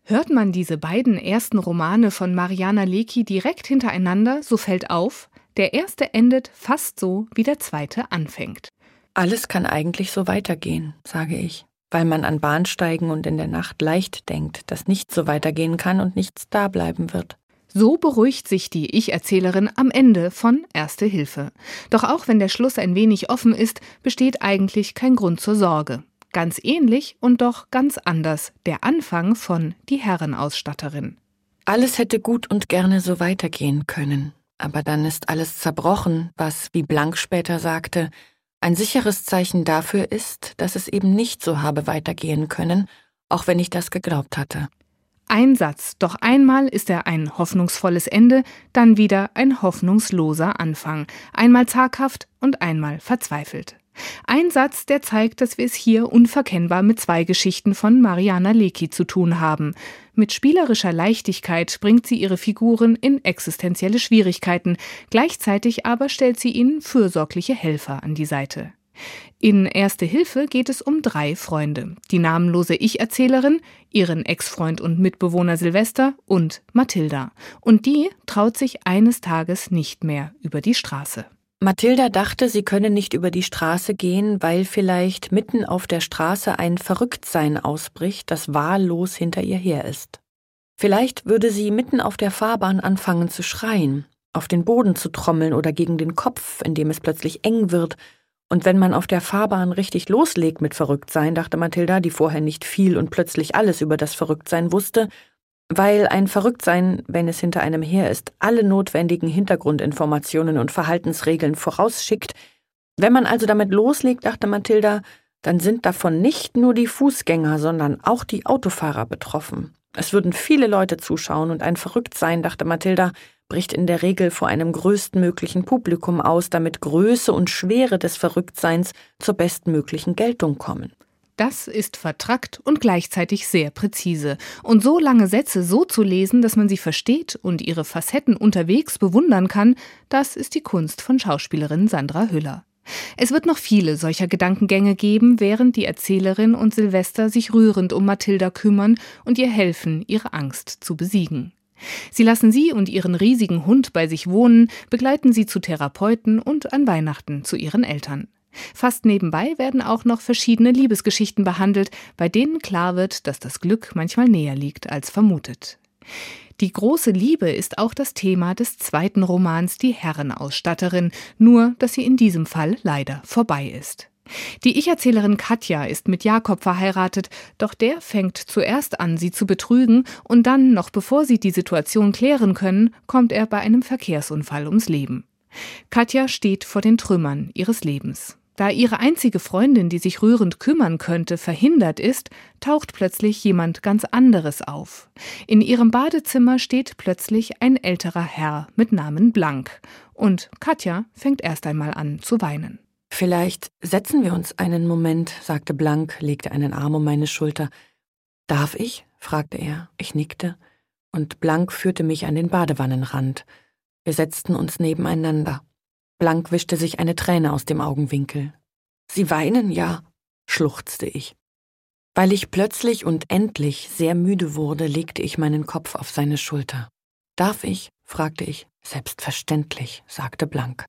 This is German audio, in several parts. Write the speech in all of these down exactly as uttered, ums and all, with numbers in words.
Hört man diese beiden ersten Romane von Mariana Lecki direkt hintereinander, so fällt auf, der erste endet fast so, wie der zweite anfängt. Alles kann eigentlich so weitergehen, sage ich, weil man an Bahnsteigen und in der Nacht leicht denkt, dass nichts so weitergehen kann und nichts da bleiben wird. So beruhigt sich die Ich-Erzählerin am Ende von Erste Hilfe. Doch auch wenn der Schluss ein wenig offen ist, besteht eigentlich kein Grund zur Sorge. Ganz ähnlich und doch ganz anders der Anfang von Die Herrenausstatterin. Alles hätte gut und gerne so weitergehen können, aber dann ist alles zerbrochen, was, wie Blank später sagte, ein sicheres Zeichen dafür ist, dass es eben nicht so habe weitergehen können, auch wenn ich das geglaubt hatte. Ein Satz, doch einmal ist er ein hoffnungsvolles Ende, dann wieder ein hoffnungsloser Anfang, einmal zaghaft und einmal verzweifelt. Ein Satz, der zeigt, dass wir es hier unverkennbar mit zwei Geschichten von Mariana Lecki zu tun haben. Mit spielerischer Leichtigkeit bringt sie ihre Figuren in existenzielle Schwierigkeiten, gleichzeitig aber stellt sie ihnen fürsorgliche Helfer an die Seite. In Erste Hilfe geht es um drei Freunde, die namenlose Ich-Erzählerin, ihren Ex-Freund und Mitbewohner Silvester und Mathilda. Und die traut sich eines Tages nicht mehr über die Straße. Mathilda dachte, sie könne nicht über die Straße gehen, weil vielleicht mitten auf der Straße ein Verrücktsein ausbricht, das wahllos hinter ihr her ist. Vielleicht würde sie mitten auf der Fahrbahn anfangen zu schreien, auf den Boden zu trommeln oder gegen den Kopf, indem es plötzlich eng wird. Und wenn man auf der Fahrbahn richtig loslegt mit Verrücktsein, dachte Mathilda, die vorher nicht viel und plötzlich alles über das Verrücktsein wusste, weil ein Verrücktsein, wenn es hinter einem her ist, alle notwendigen Hintergrundinformationen und Verhaltensregeln vorausschickt. Wenn man also damit loslegt, dachte Mathilda, dann sind davon nicht nur die Fußgänger, sondern auch die Autofahrer betroffen. Es würden viele Leute zuschauen und ein Verrücktsein, dachte Mathilda, bricht in der Regel vor einem größtmöglichen Publikum aus, damit Größe und Schwere des Verrücktseins zur bestmöglichen Geltung kommen. Das ist vertrackt und gleichzeitig sehr präzise. Und so lange Sätze so zu lesen, dass man sie versteht und ihre Facetten unterwegs bewundern kann, das ist die Kunst von Schauspielerin Sandra Hüller. Es wird noch viele solcher Gedankengänge geben, während die Erzählerin und Silvester sich rührend um Mathilda kümmern und ihr helfen, ihre Angst zu besiegen. Sie lassen sie und ihren riesigen Hund bei sich wohnen, begleiten sie zu Therapeuten und an Weihnachten zu ihren Eltern. Fast nebenbei werden auch noch verschiedene Liebesgeschichten behandelt, bei denen klar wird, dass das Glück manchmal näher liegt als vermutet. Die große Liebe ist auch das Thema des zweiten Romans Die Herrenausstatterin, nur dass sie in diesem Fall leider vorbei ist. Die Ich-Erzählerin Katja ist mit Jakob verheiratet, doch der fängt zuerst an, sie zu betrügen und dann, noch bevor sie die Situation klären können, kommt er bei einem Verkehrsunfall ums Leben. Katja steht vor den Trümmern ihres Lebens. Da ihre einzige Freundin, die sich rührend kümmern könnte, verhindert ist, taucht plötzlich jemand ganz anderes auf. In ihrem Badezimmer steht plötzlich ein älterer Herr mit Namen Blank. Und Katja fängt erst einmal an zu weinen. »Vielleicht setzen wir uns einen Moment«, sagte Blank, legte einen Arm um meine Schulter. »Darf ich?« fragte er. Ich nickte, und Blank führte mich an den Badewannenrand. Wir setzten uns nebeneinander. Blank wischte sich eine Träne aus dem Augenwinkel. »Sie weinen, ja«, schluchzte ich. Weil ich plötzlich und endlich sehr müde wurde, legte ich meinen Kopf auf seine Schulter. »Darf ich?« fragte ich. »Selbstverständlich«, sagte Blank.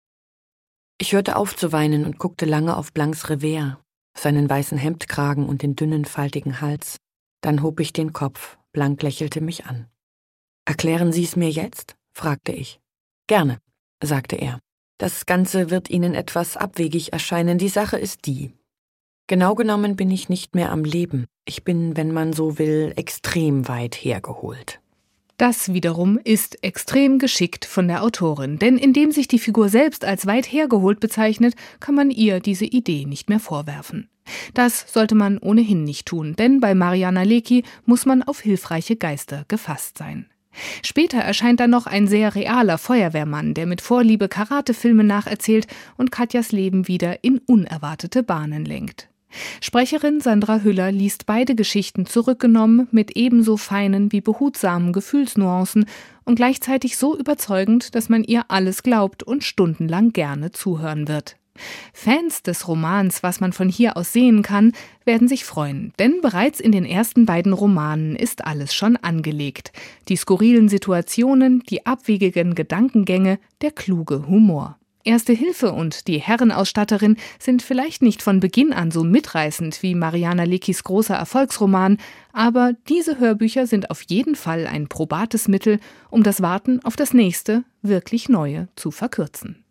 Ich hörte auf zu weinen und guckte lange auf Blanks Revers, seinen weißen Hemdkragen und den dünnen, faltigen Hals. Dann hob ich den Kopf. Blank lächelte mich an. »Erklären Sie es mir jetzt?« fragte ich. »Gerne«, sagte er. »Das Ganze wird Ihnen etwas abwegig erscheinen. Die Sache ist die. Genau genommen bin ich nicht mehr am Leben. Ich bin, wenn man so will, extrem weit hergeholt.« Das wiederum ist extrem geschickt von der Autorin, denn indem sich die Figur selbst als weit hergeholt bezeichnet, kann man ihr diese Idee nicht mehr vorwerfen. Das sollte man ohnehin nicht tun, denn bei Mariana Lecki muss man auf hilfreiche Geister gefasst sein. Später erscheint dann noch ein sehr realer Feuerwehrmann, der mit Vorliebe Karatefilme nacherzählt und Katjas Leben wieder in unerwartete Bahnen lenkt. Sprecherin Sandra Hüller liest beide Geschichten zurückgenommen mit ebenso feinen wie behutsamen Gefühlsnuancen und gleichzeitig so überzeugend, dass man ihr alles glaubt und stundenlang gerne zuhören wird. Fans des Romans Was man von hier aus sehen kann, werden sich freuen, denn bereits in den ersten beiden Romanen ist alles schon angelegt. Die skurrilen Situationen, die abwegigen Gedankengänge, der kluge Humor. Erste Hilfe und die Herrenausstatterin sind vielleicht nicht von Beginn an so mitreißend wie Mariana Leckis großer Erfolgsroman, aber diese Hörbücher sind auf jeden Fall ein probates Mittel, um das Warten auf das nächste, wirklich Neue zu verkürzen.